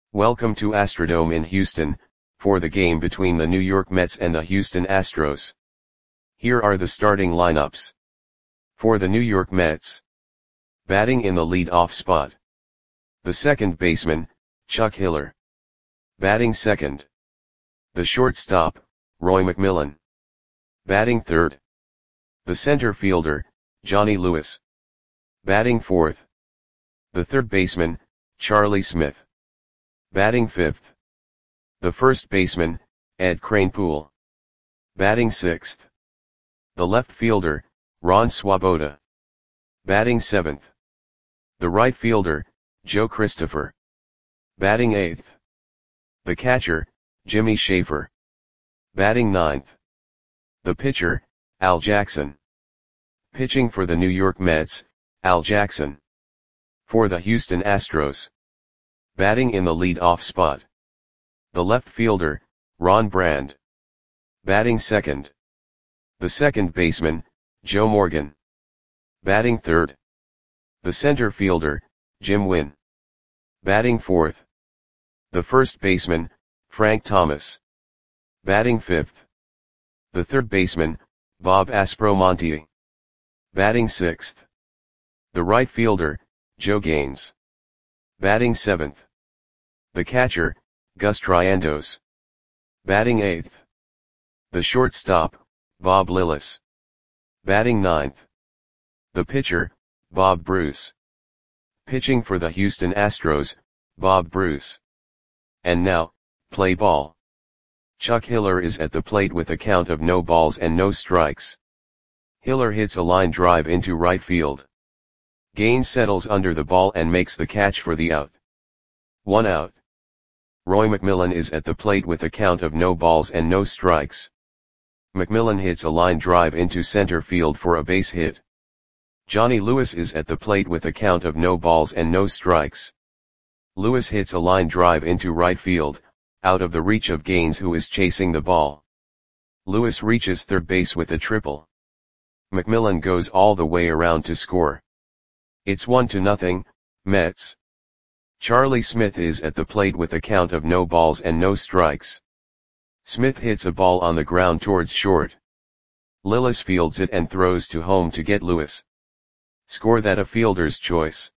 Welcome to Astrodome in Houston, for the game between the New York Mets and the Houston Astros. Here are the starting lineups. For the New York Mets. Batting in the lead-off spot. The second baseman, Chuck Hiller. Batting second. The shortstop, Roy McMillan. Batting third. The center fielder, Johnny Lewis. Batting fourth. The third baseman, Charlie Smith. Batting fifth. The first baseman, Ed Kranepool. Batting sixth. The left fielder, Ron Swoboda. Batting seventh. The right fielder, Joe Christopher. Batting eighth. The catcher, Jimmy Schaefer. Batting ninth. The pitcher, Al Jackson. Pitching for the New York Mets, Al Jackson. For the Houston Astros. Batting in the lead-off spot. The left fielder, Ron Brand. Batting second. The second baseman, Joe Morgan. Batting third. The center fielder, Jim Wynn. Batting fourth. The first baseman, Frank Thomas. Batting fifth. The third baseman, Bob Aspromonte. Batting sixth. The right fielder, Joe Gaines. Batting seventh. The catcher, Gus Triandos. Batting eighth. The shortstop, Bob Lillis. Batting ninth. The pitcher, Bob Bruce. Pitching for the Houston Astros, Bob Bruce. And now, play ball. Chuck Hiller is at the plate with a count of no balls and no strikes. Hiller hits a line drive into right field. Gaines settles under the ball and makes the catch for the out. 1 out. Roy McMillan is at the plate with a count of no balls and no strikes. McMillan hits a line drive into center field for a base hit. Johnny Lewis is at the plate with a count of no balls and no strikes. Lewis hits a line drive into right field, out of the reach of Gaines, who is chasing the ball. Lewis reaches third base with a triple. McMillan goes all the way around to score. It's 1-0, Mets. Charlie Smith is at the plate with a count of no balls and no strikes. Smith hits a ball on the ground towards short. Lillis fields it and throws to home to get Lewis. Score that a fielder's choice.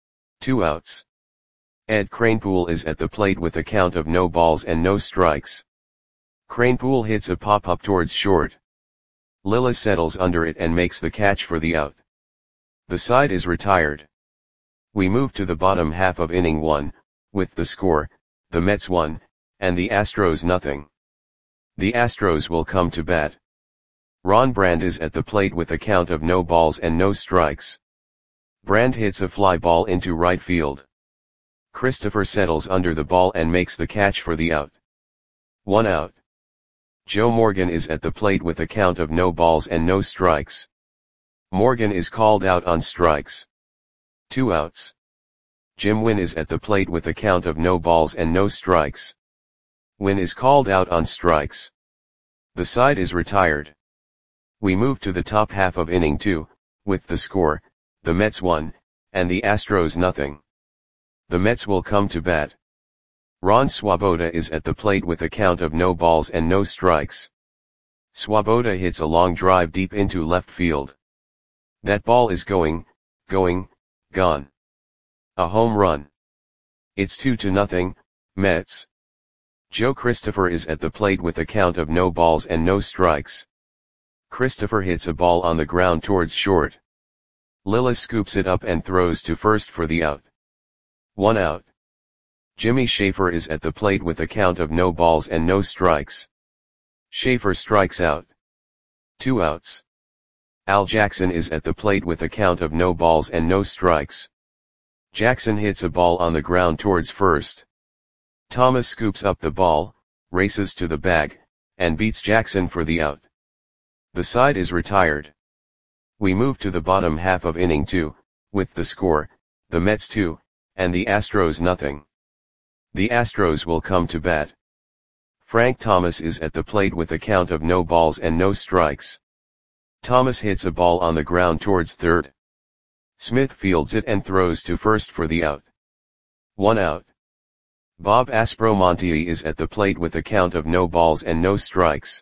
2 outs. Ed Kranepool is at the plate with a count of no balls and no strikes. Kranepool hits a pop-up towards short. Lillis settles under it and makes the catch for the out. The side is retired. We move to the bottom half of inning 1, with the score, the Mets 1, and the Astros 0. The Astros will come to bat. Ron Brand is at the plate with a count of no balls and no strikes. Brand hits a fly ball into right field. Christopher settles under the ball and makes the catch for the out. 1 out. Joe Morgan is at the plate with a count of no balls and no strikes. Morgan is called out on strikes. 2 outs. Jim Wynn is at the plate with a count of no balls and no strikes. Wynn is called out on strikes. The side is retired. We move to the top half of inning 2, with the score, the Mets 1, and the Astros 0. The Mets will come to bat. Ron Swoboda is at the plate with a count of no balls and no strikes. Swoboda hits a long drive deep into left field. That ball is gone. A home run. It's 2-0, Mets. Joe Christopher is at the plate with a count of no balls and no strikes. Christopher hits a ball on the ground towards short. Lillis scoops it up and throws to first for the out. 1 out. Jimmy Schaefer is at the plate with a count of no balls and no strikes. Schaefer strikes out. 2 outs. Al Jackson is at the plate with a count of no balls and no strikes. Jackson hits a ball on the ground towards first. Thomas scoops up the ball, races to the bag, and beats Jackson for the out. The side is retired. We move to the bottom half of inning 2, with the score, the Mets 2, and the Astros 0. The Astros will come to bat. Frank Thomas is at the plate with a count of no balls and no strikes. Thomas hits a ball on the ground towards third. Smith fields it and throws to first for the out. 1 out. Bob Aspromonte is at the plate with a count of no balls and no strikes.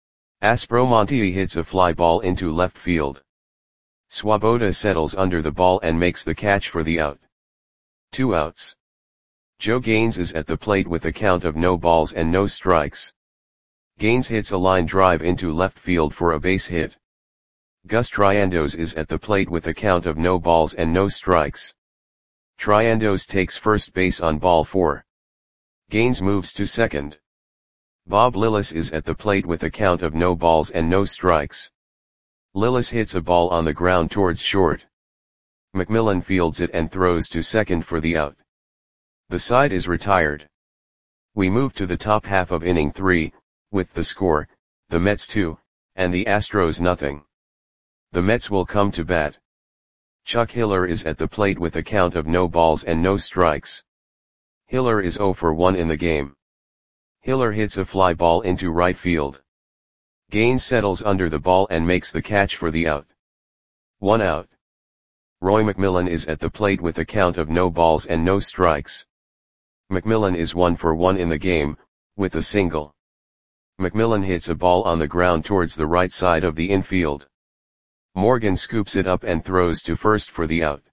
Aspromonte hits a fly ball into left field. Swoboda settles under the ball and makes the catch for the out. 2 outs. Joe Gaines is at the plate with a count of no balls and no strikes. Gaines hits a line drive into left field for a base hit. Gus Triandos is at the plate with a count of no balls and no strikes. Triandos takes first base on ball 4. Gaines moves to second. Bob Lillis is at the plate with a count of no balls and no strikes. Lillis hits a ball on the ground towards short. McMillan fields it and throws to second for the out. The side is retired. We move to the top half of inning 3, with the score, the Mets 2, and the Astros nothing. The Mets will come to bat. Chuck Hiller is at the plate with a count of no balls and no strikes. Hiller is 0 for 1 in the game. Hiller hits a fly ball into right field. Gaines settles under the ball and makes the catch for the out. 1 out. Roy McMillan is at the plate with a count of no balls and no strikes. McMillan is 1 for 1 in the game, with a single. McMillan hits a ball on the ground towards the right side of the infield. Morgan scoops it up and throws to first for the out.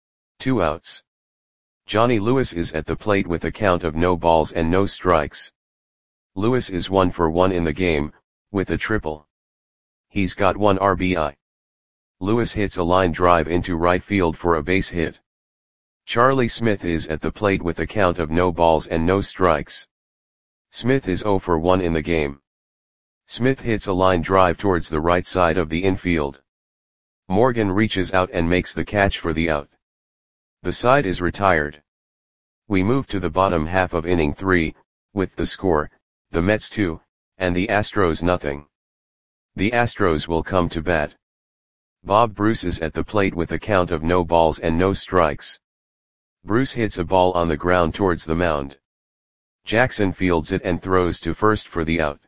2 outs. Johnny Lewis is at the plate with a count of no balls and no strikes. Lewis is 1 for 1 in the game, with a triple. He's got 1 RBI. Lewis hits a line drive into right field for a base hit. Charlie Smith is at the plate with a count of no balls and no strikes. Smith is 0 for 1 in the game. Smith hits a line drive towards the right side of the infield. Morgan reaches out and makes the catch for the out. The side is retired. We move to the bottom half of inning 3, with the score, the Mets 2, and the Astros nothing. The Astros will come to bat. Bob Bruce is at the plate with a count of no balls and no strikes. Bruce hits a ball on the ground towards the mound. Jackson fields it and throws to first for the out.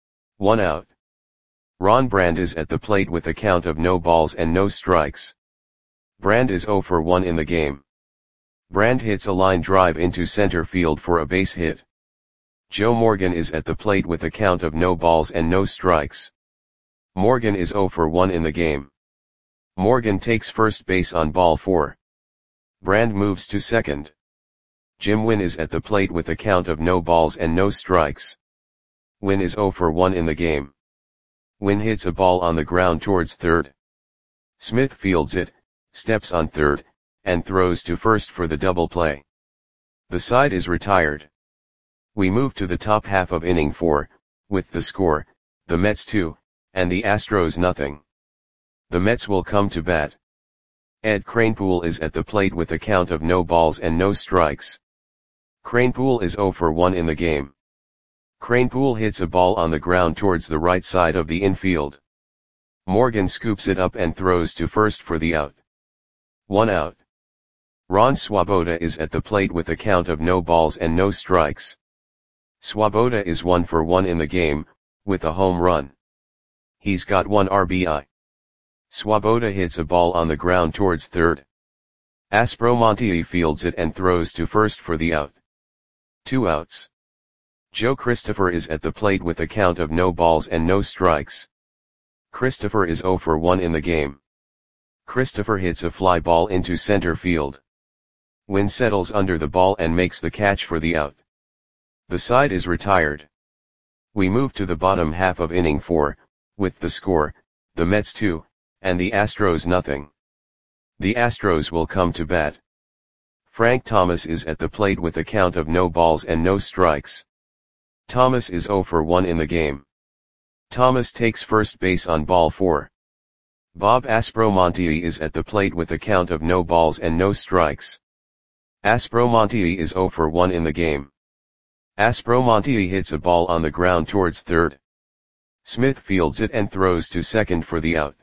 1 out. Ron Brand is at the plate with a count of no balls and no strikes. Brand is 0 for 1 in the game. Brand hits a line drive into center field for a base hit. Joe Morgan is at the plate with a count of no balls and no strikes. Morgan is 0 for 1 in the game. Morgan takes first base on ball 4. Brand moves to second. Jim Wynn is at the plate with a count of no balls and no strikes. Wynn is 0 for 1 in the game. Wynn hits a ball on the ground towards third. Smith fields it, steps on third, and throws to first for the double play. The side is retired. We move to the top half of inning 4, with the score, the Mets 2, and the Astros nothing. The Mets will come to bat. Ed Kranepool is at the plate with a count of no balls and no strikes. Kranepool is 0 for 1 in the game. Kranepool hits a ball on the ground towards the right side of the infield. Morgan scoops it up and throws to first for the out. 1 out. Ron Swoboda is at the plate with a count of no balls and no strikes. Swoboda is 1 for 1 in the game, with a home run. He's got 1 RBI. Swoboda hits a ball on the ground towards third. Aspromonte fields it and throws to first for the out. 2 outs. Joe Christopher is at the plate with a count of no balls and no strikes. Christopher is 0 for 1 in the game. Christopher hits a fly ball into center field. Wynn settles under the ball and makes the catch for the out. The side is retired. We move to the bottom half of inning 4, with the score, the Mets 2, and the Astros nothing. The Astros will come to bat. Frank Thomas is at the plate with a count of no balls and no strikes. Thomas is 0 for 1 in the game. Thomas takes first base on ball 4. Bob Aspromonte is at the plate with a count of no balls and no strikes. Aspromonte is 0 for 1 in the game. Aspromonte hits a ball on the ground towards third. Smith fields it and throws to second for the out.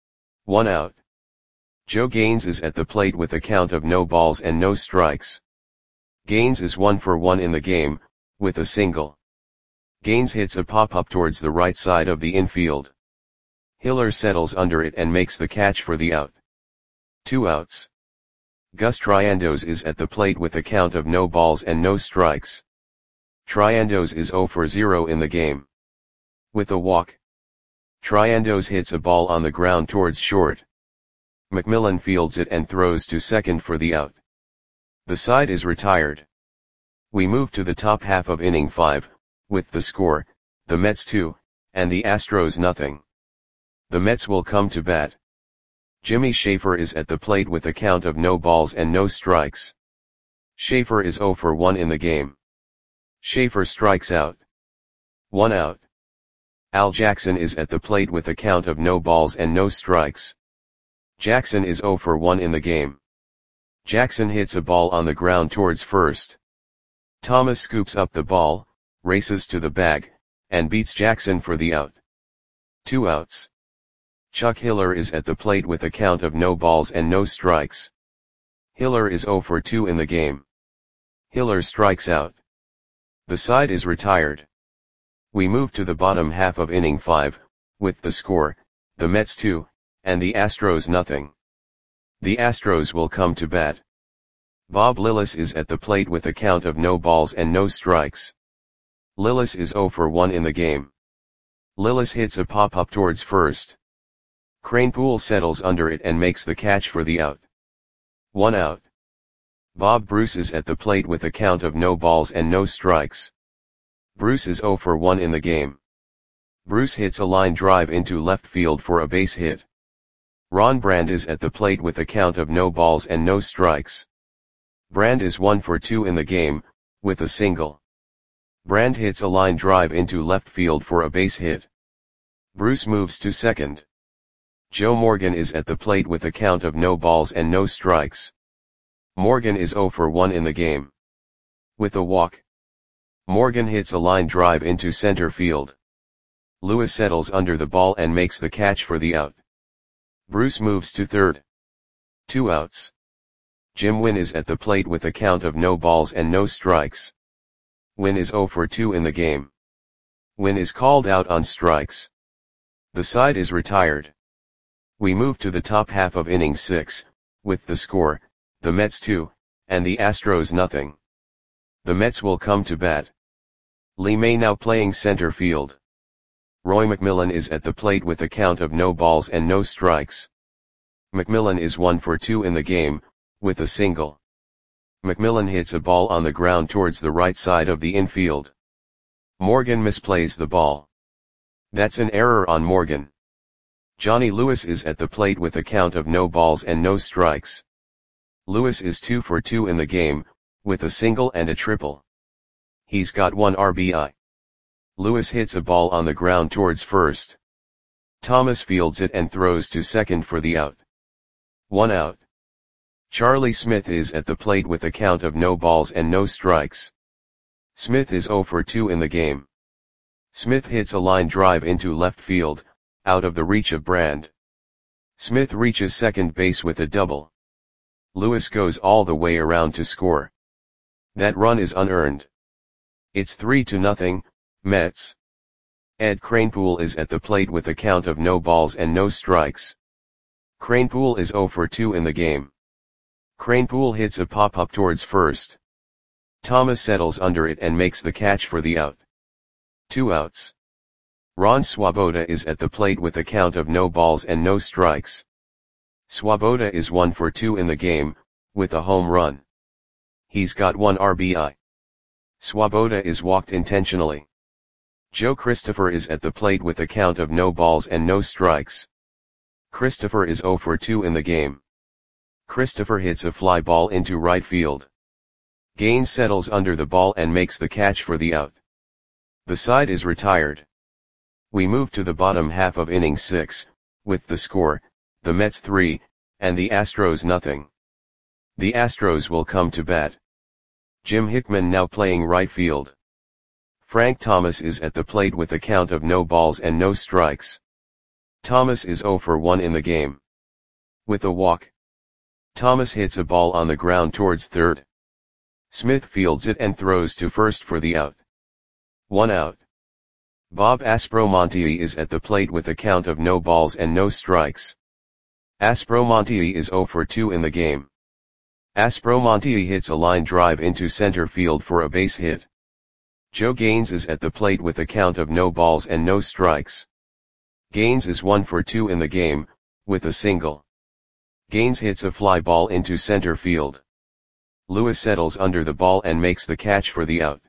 1 out. Joe Gaines is at the plate with a count of no balls and no strikes. Gaines is 1 for 1 in the game, with a single. Gaines hits a pop-up towards the right side of the infield. Hiller settles under it and makes the catch for the out. 2 outs. Gus Triandos is at the plate with a count of no balls and no strikes. Triandos is 0 for 0 in the game. With a walk, Triandos hits a ball on the ground towards short. McMillan fields it and throws to second for the out. The side is retired. We move to the top half of inning 5, with the score, the Mets 2, and the Astros nothing. The Mets will come to bat. Jimmy Schaefer is at the plate with a count of no balls and no strikes. Schaefer is 0 for 1 in the game. Schaefer strikes out. 1 out. Al Jackson is at the plate with a count of no balls and no strikes. Jackson is 0 for 1 in the game. Jackson hits a ball on the ground towards first. Thomas scoops up the ball, races to the bag, and beats Jackson for the out. 2 outs. Chuck Hiller is at the plate with a count of no balls and no strikes. Hiller is 0 for 2 in the game. Hiller strikes out. The side is retired. We move to the bottom half of inning 5, with the score, the Mets 2, and the Astros nothing. The Astros will come to bat. Bob Lillis is at the plate with a count of no balls and no strikes. Lillis is 0 for 1 in the game. Lillis hits a pop-up towards first. Kranepool settles under it and makes the catch for the out. 1 out. Bob Bruce is at the plate with a count of no balls and no strikes. Bruce is 0 for 1 in the game. Bruce hits a line drive into left field for a base hit. Ron Brand is at the plate with a count of no balls and no strikes. Brand is 1 for 2 in the game, with a single. Brand hits a line drive into left field for a base hit. Bruce moves to second. Joe Morgan is at the plate with a count of no balls and no strikes. Morgan is 0 for 1 in the game. With a walk, Morgan hits a line drive into center field. Lewis settles under the ball and makes the catch for the out. Bruce moves to third. 2 outs. Jim Wynn is at the plate with a count of no balls and no strikes. Wynn is 0 for 2 in the game. Wynn is called out on strikes. The side is retired. We move to the top half of inning 6, with the score, the Mets 2, and the Astros nothing. The Mets will come to bat. Lee May now playing center field. Roy McMillan is at the plate with a count of no balls and no strikes. McMillan is 1 for 2 in the game, with a single. McMillan hits a ball on the ground towards the right side of the infield. Morgan misplays the ball. That's an error on Morgan. Johnny Lewis is at the plate with a count of no balls and no strikes. Lewis is 2 for 2 in the game, with a single and a triple. He's got 1 RBI. Lewis hits a ball on the ground towards first. Thomas fields it and throws to second for the out. 1 out. Charlie Smith is at the plate with a count of no balls and no strikes. Smith is 0 for 2 in the game. Smith hits a line drive into left field, out of the reach of Brand. Smith reaches second base with a double. Lewis goes all the way around to score. That run is unearned. It's 3-0, Mets. Ed Kranepool is at the plate with a count of no balls and no strikes. Kranepool is 0 for 2 in the game. Kranepool hits a pop-up towards first. Thomas settles under it and makes the catch for the out. 2 outs. Ron Swoboda is at the plate with a count of no balls and no strikes. Swoboda is 1 for 2 in the game, with a home run. He's got 1 RBI. Swoboda is walked intentionally. Joe Christopher is at the plate with a count of no balls and no strikes. Christopher is 0 for 2 in the game. Christopher hits a fly ball into right field. Gaines settles under the ball and makes the catch for the out. The side is retired. We move to the bottom half of inning 6, with the score, the Mets 3, and the Astros nothing. The Astros will come to bat. Jim Hickman now playing right field. Frank Thomas is at the plate with a count of no balls and no strikes. Thomas is 0 for 1 in the game. With a walk, Thomas hits a ball on the ground towards third. Smith fields it and throws to first for the out. 1 out. Bob Aspromonte is at the plate with a count of no balls and no strikes. Aspromonte is 0 for 2 in the game. Aspromonte hits a line drive into center field for a base hit. Joe Gaines is at the plate with a count of no balls and no strikes. Gaines is 1 for 2 in the game, with a single. Gaines hits a fly ball into center field. Lewis settles under the ball and makes the catch for the out.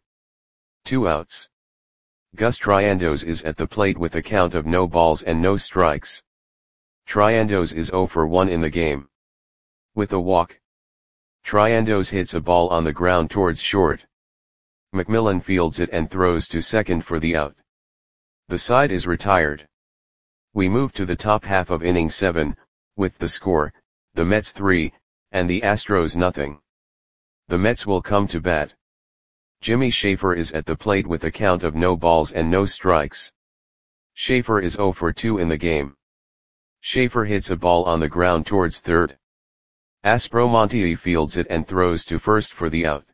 2 outs. Gus Triandos is at the plate with a count of no balls and no strikes. Triandos is 0 for 1 in the game. With a walk. Triandos hits a ball on the ground towards short. McMillan fields it and throws to second for the out. The side is retired. We move to the top half of inning 7, with the score, the Mets 3, and the Astros nothing. The Mets will come to bat. Jimmy Schaefer is at the plate with a count of no balls and no strikes. Schaefer is 0 for 2 in the game. Schaefer hits a ball on the ground towards third. Aspromonte fields it and throws to first for the out.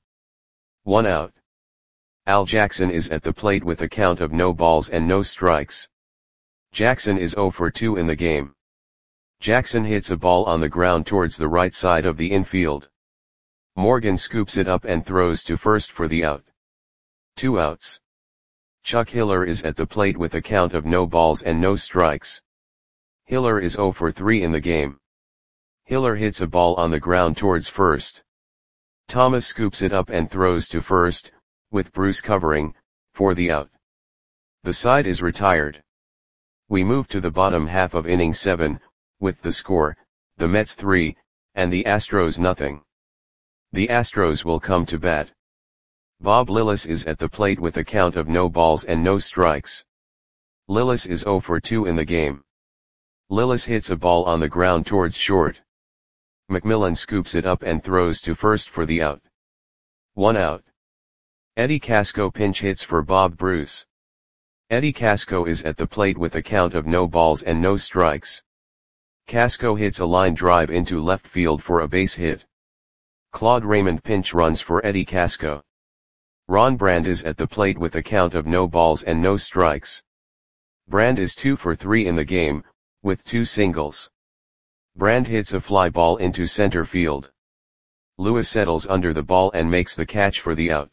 1 out. Al Jackson is at the plate with a count of no balls and no strikes. Jackson is 0 for 2 in the game. Jackson hits a ball on the ground towards the right side of the infield. Morgan scoops it up and throws to first for the out. 2 outs. Chuck Hiller is at the plate with a count of no balls and no strikes. Hiller is 0 for 3 in the game. Hiller hits a ball on the ground towards first. Thomas scoops it up and throws to first, with Bruce covering, for the out. The side is retired. We move to the bottom half of inning 7, with the score, the Mets 3, and the Astros nothing. The Astros will come to bat. Bob Lillis is at the plate with a count of no balls and no strikes. Lillis is 0 for 2 in the game. Lillis hits a ball on the ground towards short. McMillan scoops it up and throws to first for the out. 1 out. Eddie Casco pinch hits for Bob Bruce. Eddie Casco is at the plate with a count of no balls and no strikes. Casco hits a line drive into left field for a base hit. Claude Raymond pinch runs for Eddie Casco. Ron Brand is at the plate with a count of no balls and no strikes. Brand is 2 for 3 in the game, with 2 singles. Brand hits a fly ball into center field. Lewis settles under the ball and makes the catch for the out.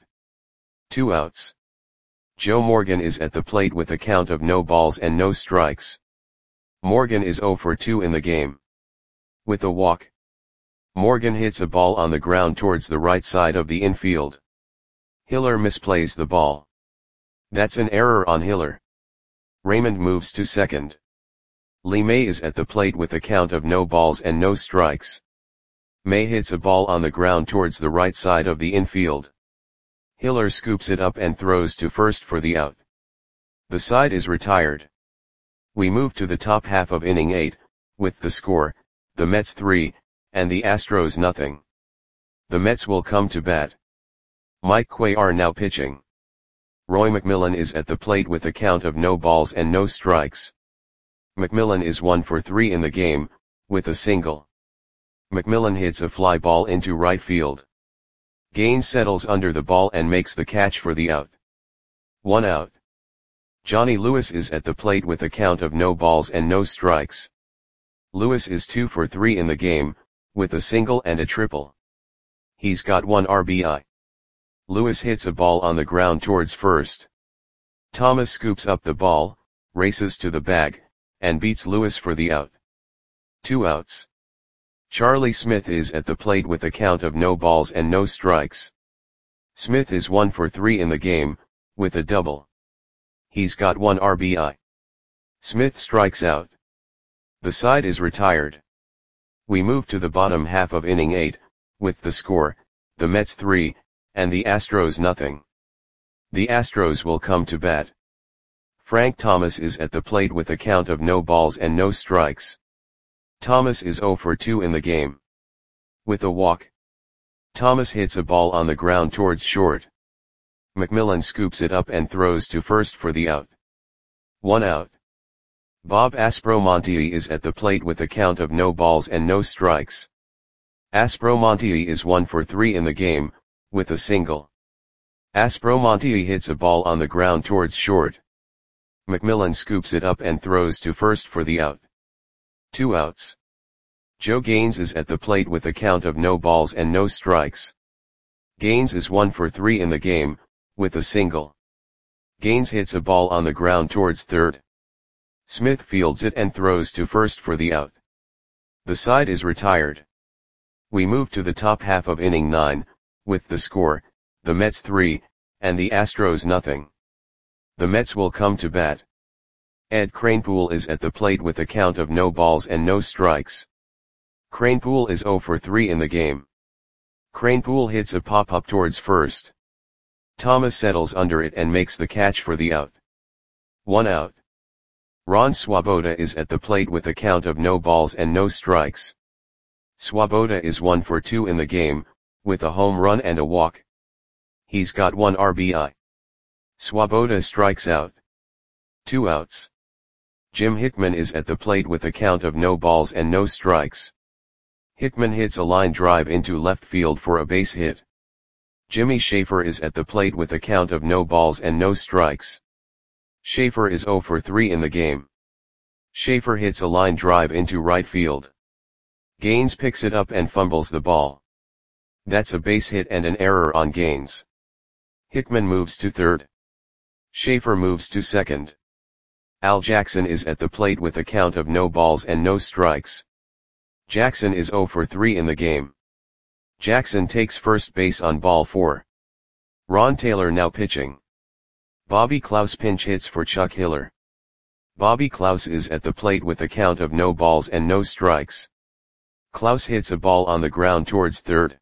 2 outs. Joe Morgan is at the plate with a count of no balls and no strikes. Morgan is 0 for 2 in the game. With a walk. Morgan hits a ball on the ground towards the right side of the infield. Hiller misplays the ball. That's an error on Hiller. Raymond moves to second. Lee May is at the plate with a count of no balls and no strikes. May hits a ball on the ground towards the right side of the infield. Hiller scoops it up and throws to first for the out. The side is retired. We move to the top half of inning 8, with the score, the Mets 3, and the Astros nothing. The Mets will come to bat. Mike Cuellar now pitching. Roy McMillan is at the plate with a count of no balls and no strikes. McMillan is 1 for 3 in the game, with a single. McMillan hits a fly ball into right field. Gaines settles under the ball and makes the catch for the out. 1 out. Johnny Lewis is at the plate with a count of no balls and no strikes. Lewis is 2 for 3 in the game, with a single and a triple. He's got 1 RBI. Lewis hits a ball on the ground towards first. Thomas scoops up the ball, races to the bag, and beats Lewis for the out. 2 outs. Charlie Smith is at the plate with a count of no balls and no strikes. Smith is 1 for 3 in the game, with a double. He's got 1 RBI. Smith strikes out. The side is retired. We move to the bottom half of inning 8, with the score, the Mets 3, and the Astros nothing. The Astros will come to bat. Frank Thomas is at the plate with a count of no balls and no strikes. Thomas is 0 for 2 in the game. With a walk. Thomas hits a ball on the ground towards short. McMillan scoops it up and throws to first for the out. 1 out. Bob Aspromonte is at the plate with a count of no balls and no strikes. Aspromonte is 1 for 3 in the game, with a single. Aspromonte hits a ball on the ground towards short. McMillan scoops it up and throws to first for the out. 2 outs. Joe Gaines is at the plate with a count of no balls and no strikes. Gaines is 1 for 3 in the game, with a single. Gaines hits a ball on the ground towards third. Smith fields it and throws to first for the out. The side is retired. We move to the top half of inning 9, with the score, the Mets 3, and the Astros nothing. The Mets will come to bat. Ed Kranepool is at the plate with a count of no balls and no strikes. Kranepool is 0 for 3 in the game. Kranepool hits a pop-up towards first. Thomas settles under it and makes the catch for the out. 1 out. Ron Swoboda is at the plate with a count of no balls and no strikes. Swoboda is 1 for 2 in the game, with a home run and a walk. He's got 1 RBI. Swoboda strikes out. 2 outs. Jim Hickman is at the plate with a count of no balls and no strikes. Hickman hits a line drive into left field for a base hit. Jimmy Schaefer is at the plate with a count of no balls and no strikes. Schaefer is 0 for 3 in the game. Schaefer hits a line drive into right field. Gaines picks it up and fumbles the ball. That's a base hit and an error on Gaines. Hickman moves to third. Schaefer moves to second. Al Jackson is at the plate with a count of no balls and no strikes. Jackson is 0 for 3 in the game. Jackson takes first base on ball 4. Ron Taylor now pitching. Bobby Klaus pinch hits for Chuck Hiller. Bobby Klaus is at the plate with a count of no balls and no strikes. Klaus hits a ball on the ground towards third.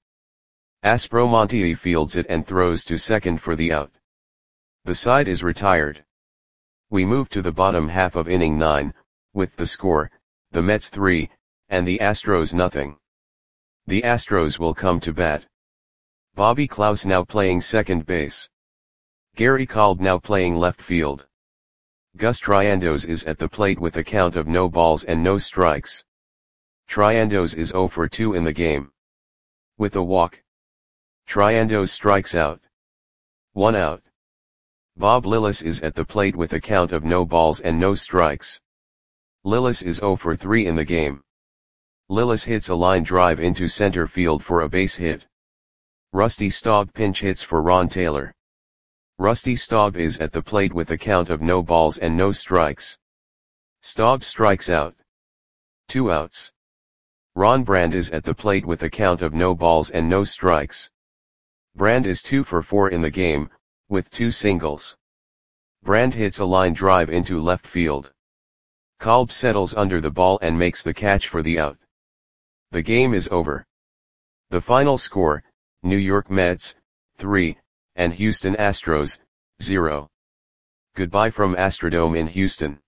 Aspromonte fields it and throws to second for the out. The side is retired. We move to the bottom half of inning 9, with the score, the Mets 3, and the Astros nothing. The Astros will come to bat. Bobby Klaus now playing second base. Gary Kolb now playing left field. Gus Triandos is at the plate with a count of no balls and no strikes. Triandos is 0 for 2 in the game. With a walk. Triandos strikes out. 1 out. Bob Lillis is at the plate with a count of no balls and no strikes. Lillis is 0 for 3 in the game. Lillis hits a line drive into center field for a base hit. Rusty Staub pinch hits for Ron Taylor. Rusty Staub is at the plate with a count of no balls and no strikes. Staub strikes out. 2 outs. Ron Brand is at the plate with a count of no balls and no strikes. Brand is 2 for 4 in the game, with 2 singles. Brand hits a line drive into left field. Kolb settles under the ball and makes the catch for the out. The game is over. The final score, New York Mets, 3, and Houston Astros, 0. Goodbye from Astrodome in Houston.